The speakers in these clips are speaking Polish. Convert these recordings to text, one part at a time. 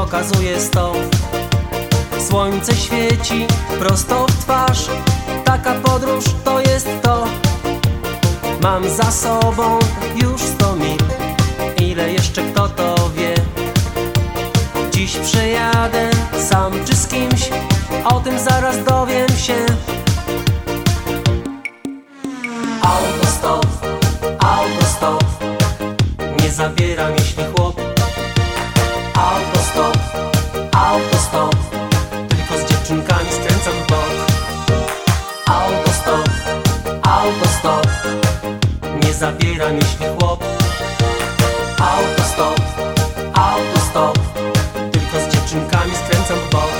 pokazuje stop. Słońce świeci prosto w twarz, taka podróż to jest to. Mam za sobą już 100 mil, ile jeszcze kto to wie. Dziś przejadę sam czy z kimś, o tym zaraz dowiem się. Autostop, autostop, nie zabieram jeśli chłop. Autostop, autostop, tylko z dziewczynkami skręcam w bok. Autostop, autostop, nie zabieram jeśli chłop. Autostop, autostop, tylko z dziewczynkami skręcam w bok.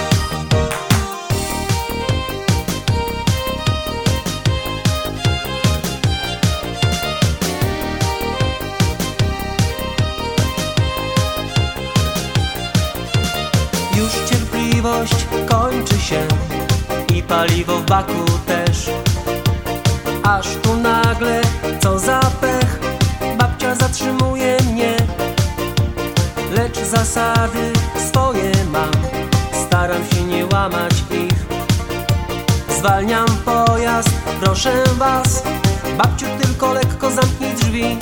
Już cierpliwość kończy się i paliwo w baku też. Aż tu nagle, co za pech, babcia zatrzymuje mnie. Lecz zasady swoje mam, staram się nie łamać ich. Zwalniam pojazd, proszę was, babciu, tylko lekko zamknij drzwi.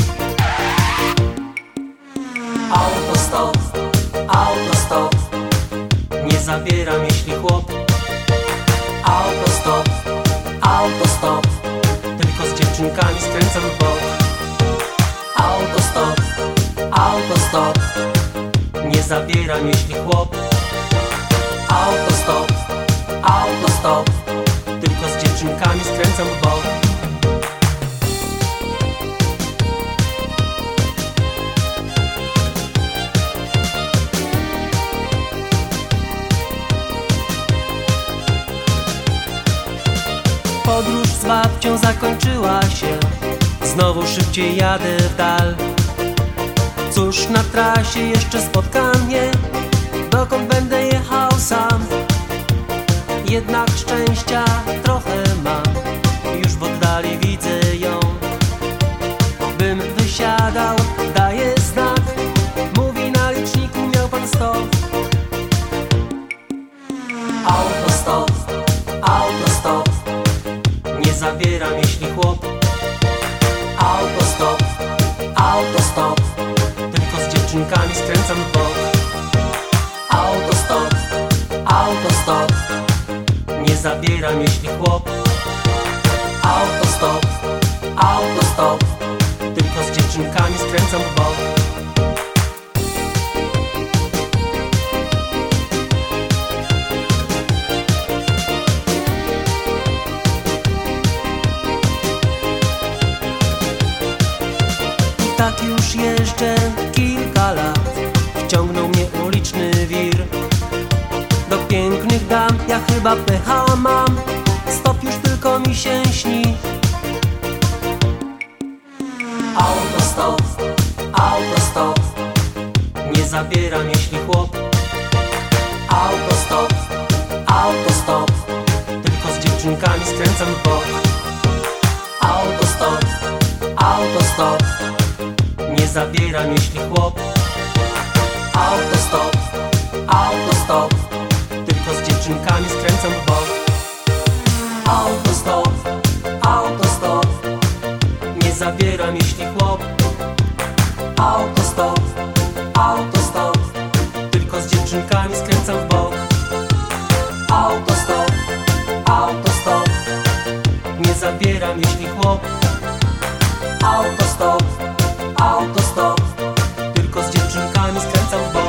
Autostop, autostop, nie zabieram jeśli chłop. Autostop, autostop, tylko z dziewczynkami skręcam w bok. Autostop, autostop, nie zabieram jeśli chłop. Autostop, autostop, tylko z dziewczynkami skręcam w bok. Podróż z babcią zakończyła się, znowu szybciej jadę w dal. Cóż, na trasie jeszcze spotka mnie, dokąd będę jechał sam. Jednak szczęścia trochę mam, już w oddali widzę ją. Bym wysiadał, daje znak, mówi na liczniku miał pan stop. Autostop, autostop, nie zabieram jeśli chłop. Autostop, autostop, tylko z dziewczynkami skręcam w bok. Autostop, autostop, nie zabieram jeśli chłop. Autostop, autostop, tylko z dziewczynkami skręcam w bok. Tak już jeżdżę kilka lat, wciągnął mnie uliczny wir. Do pięknych dam ja chyba pecha mam, stop już tylko mi się śni. Autostop, autostop, nie zabieram jeśli chłop. Autostop, autostop, tylko z dziewczynkami skręcam w bok. Autostop, autostop, nie zabieram jeśli chłop. Autostop, autostop, tylko z dziewczynkami skręcam w bok. Autostop, autostop, nie zabieram jeśli chłop. Autostop, autostop, tylko z dziewczynkami skręcam w bok. Autostop, autostop, nie zabieram jeśli chłop. Autostop, autostop, tylko z dziewczynkami skręcam w bok.